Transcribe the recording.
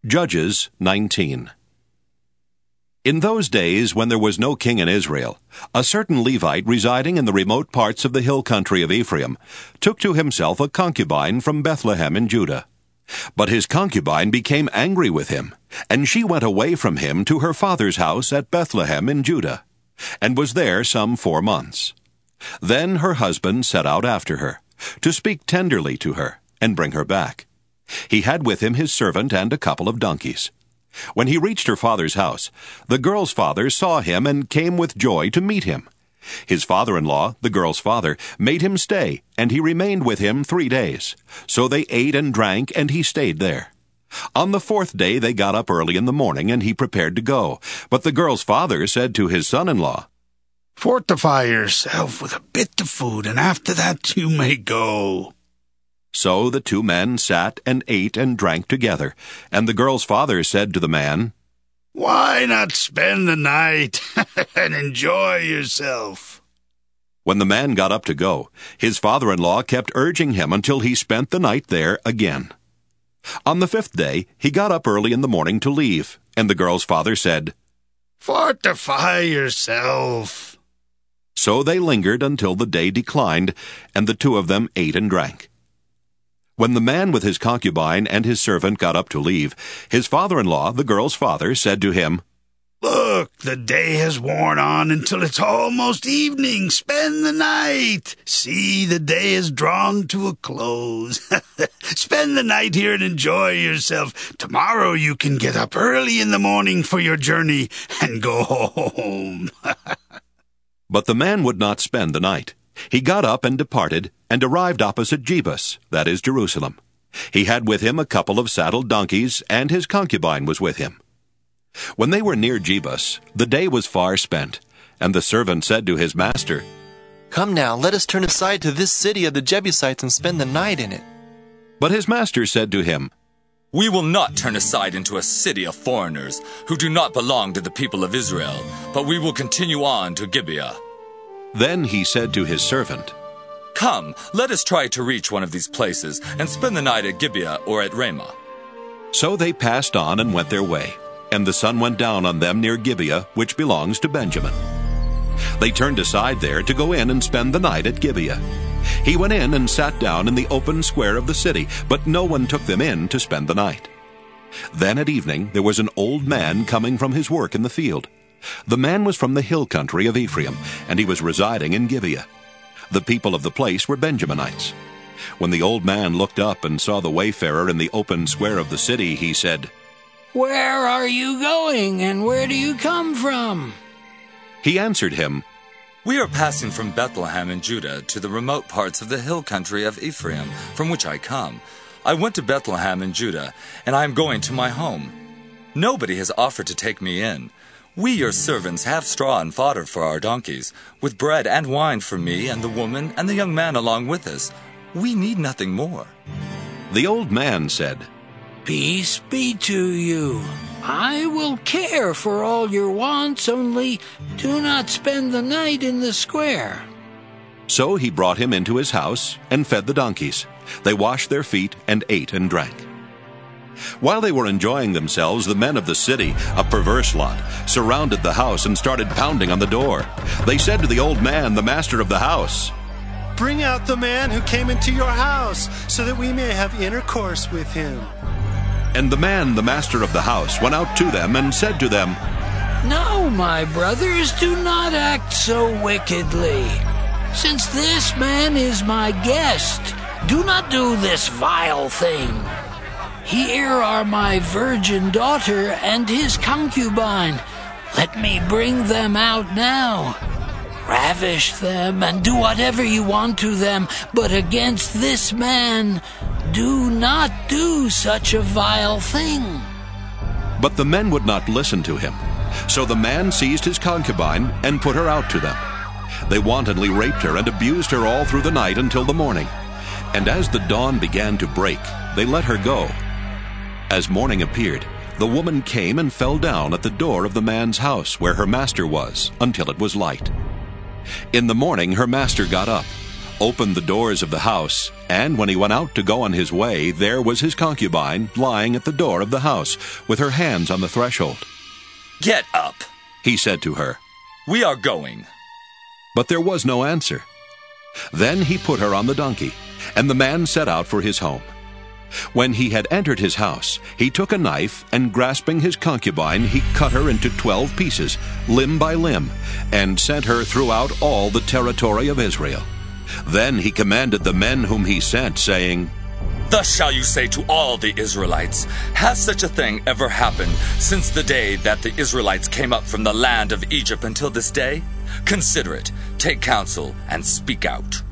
Judges 19. In those days, when there was no king in Israel, a certain Levite residing in the remote parts of the hill country of Ephraim took to himself a concubine from Bethlehem in Judah. But his concubine became angry with him, and she went away from him to her father's house at Bethlehem in Judah, and was there some 4 months. Then her husband set out after her, to speak tenderly to her, and bring her back. He had with him his servant and a couple of donkeys. When he reached her father's house, the girl's father saw him and came with joy to meet him. His father-in-law, the girl's father, made him stay, and he remained with him 3 days. So they ate and drank, and he stayed there. On the 4th day they got up early in the morning, and he prepared to go. But the girl's father said to his son-in-law, "Fortify yourself with a bit of food, and after that you may go." So the 2 men sat and ate and drank together. And the girl's father said to the man, "Why not spend the night and enjoy yourself?" When the man got up to go, his father-in-law kept urging him until he spent the night there again. On the 5th day, he got up early in the morning to leave, and the girl's father said, "Fortify yourself." So they lingered until the day declined, and the 2 of them ate and drank. When the man with his concubine and his servant got up to leave, his father-in-law, the girl's father, said to him, "Look, the day has worn on until it's almost evening. Spend the night. See, the day is drawn to a close. Spend the night here and enjoy yourself. Tomorrow you can get up early in the morning for your journey and go home." But the man would not spend the night. He got up and departed, and arrived opposite Jebus, that is Jerusalem. He had with him a couple of saddled donkeys, and his concubine was with him. When they were near Jebus, the day was far spent, and the servant said to his master, "Come now, let us turn aside to this city of the Jebusites and spend the night in it." But his master said to him, "We will not turn aside into a city of foreigners who do not belong to the people of Israel, but we will continue on to Gibeah." Then he said to his servant, "Come, let us try to reach one of these places and spend the night at Gibeah or at Ramah." So they passed on and went their way, and the sun went down on them near Gibeah, which belongs to Benjamin. They turned aside there to go in and spend the night at Gibeah. He went in and sat down in the open square of the city, but no one took them in to spend the night. Then at evening there was an old man coming from his work in the field. The man was from the hill country of Ephraim, and he was residing in Gibeah. The people of the place were Benjaminites. When the old man looked up and saw the wayfarer in the open square of the city, he said, "Where are you going, and where do you come from?" He answered him, "We are passing from Bethlehem in Judah to the remote parts of the hill country of Ephraim, from which I come. I went to Bethlehem in Judah, and I am going to my home. Nobody has offered to take me in. We, your servants, have straw and fodder for our donkeys, with bread and wine for me and the woman and the young man along with us. We need nothing more." The old man said, "Peace be to you. I will care for all your wants, only do not spend the night in the square." So he brought him into his house and fed the donkeys. They washed their feet and ate and drank. While they were enjoying themselves, the men of the city, a perverse lot, surrounded the house and started pounding on the door. They said to the old man, the master of the house, "Bring out the man who came into your house, so that we may have intercourse with him." And the man, the master of the house, went out to them and said to them, "No, my brothers, do not act so wickedly. Since this man is my guest, do not do this vile thing. Here are my virgin daughter and his concubine. Let me bring them out now. Ravish them and do whatever you want to them, but against this man, do not do such a vile thing." But the men would not listen to him. So the man seized his concubine and put her out to them. They wantonly raped her and abused her all through the night until the morning. And as the dawn began to break, they let her go. As morning appeared, the woman came and fell down at the door of the man's house where her master was, until it was light. In the morning her master got up, opened the doors of the house, and when he went out to go on his way, there was his concubine lying at the door of the house, with her hands on the threshold. "Get up," he said to her. "We are going." But there was no answer. Then he put her on the donkey, and the man set out for his home. When he had entered his house, he took a knife, and grasping his concubine, he cut her into 12 pieces, limb by limb, and sent her throughout all the territory of Israel. Then he commanded the men whom he sent, saying, "Thus shall you say to all the Israelites, has such a thing ever happened since the day that the Israelites came up from the land of Egypt until this day? Consider it, take counsel, and speak out."